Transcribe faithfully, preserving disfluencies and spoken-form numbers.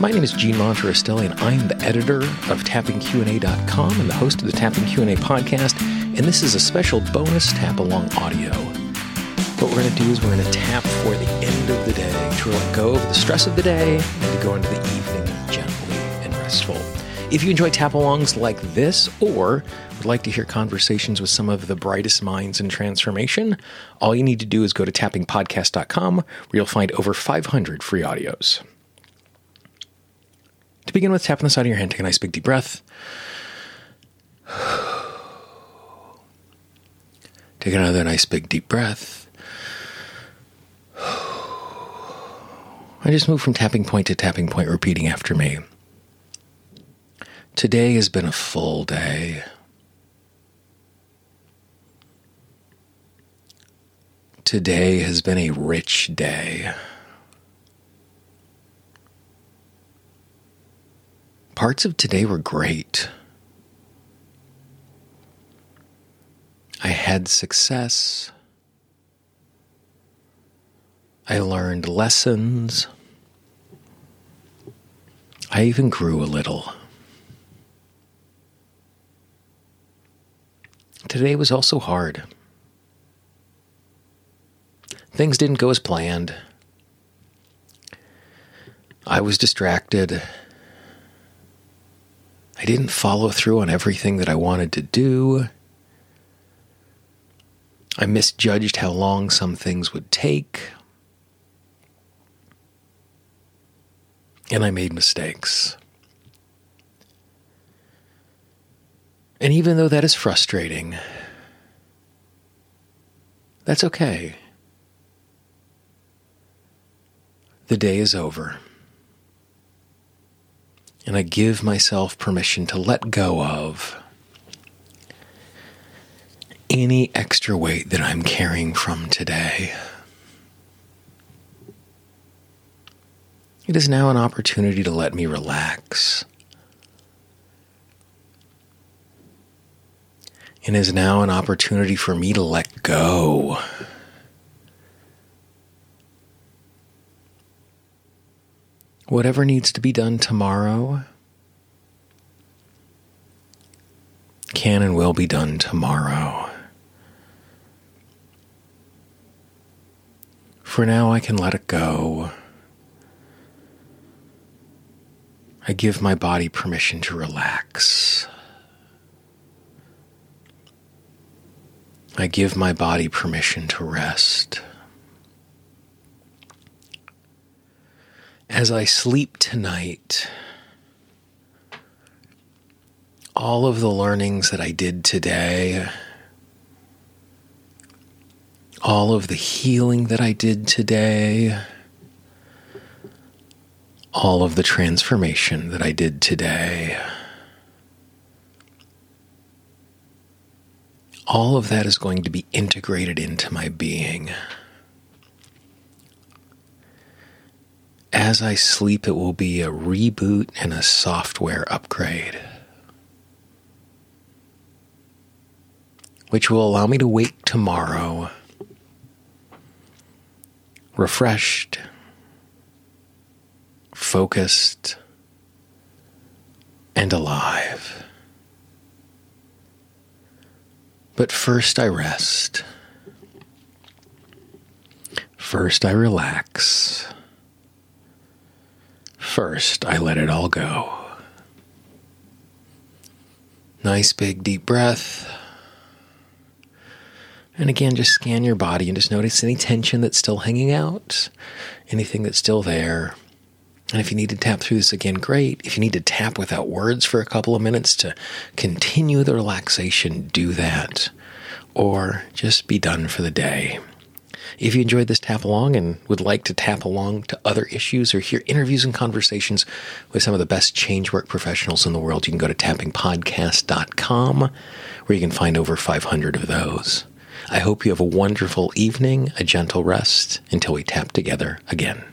My name is Gene Monterostelli, and I'm the editor of tapping Q and A dot com and the host of the Tapping Q and A podcast, and this is a special bonus tap-along audio. What we're going to do is we're going to tap for the end of the day, to let go of the stress of the day, and to go into the evening gently and restful. If you enjoy tap-alongs like this, or would like to hear conversations with some of the brightest minds in transformation, all you need to do is go to tapping podcast dot com, where you'll find over five hundred free audios. To begin with, tap on the side of your hand, take a nice big deep breath. Take another nice big deep breath. I just moved from tapping point to tapping point, repeating after me. Today has been a full day. Today has been a rich day. Parts of today were great. I had success. I learned lessons. I even grew a little. Today was also hard. Things didn't go as planned. I was distracted. I didn't follow through on everything that I wanted to do. I misjudged how long some things would take. And I made mistakes. And even though that is frustrating, that's okay. The day is over. And I give myself permission to let go of any extra weight that I'm carrying from today. It is now an opportunity to let me relax. It is now an opportunity for me to let go. Whatever needs to be done tomorrow can and will be done tomorrow. For now, I can let it go. I give my body permission to relax. I give my body permission to rest. As I sleep tonight, all of the learnings that I did today, all of the healing that I did today, all of the transformation that I did today, all of that is going to be integrated into my being. As I sleep, it will be a reboot and a software upgrade, which will allow me to wake tomorrow refreshed, focused, and alive. But first I rest. First I relax. First, I let it all go. Nice big deep breath. And again, just scan your body and just notice any tension that's still hanging out, anything that's still there. And if you need to tap through this again, great. If you need to tap without words for a couple of minutes to continue the relaxation, do that. Or just be done for the day. If you enjoyed this tap along and would like to tap along to other issues or hear interviews and conversations with some of the best change work professionals in the world, you can go to tapping podcast dot com, where you can find over five hundred of those. I hope you have a wonderful evening, a gentle rest, until we tap together again.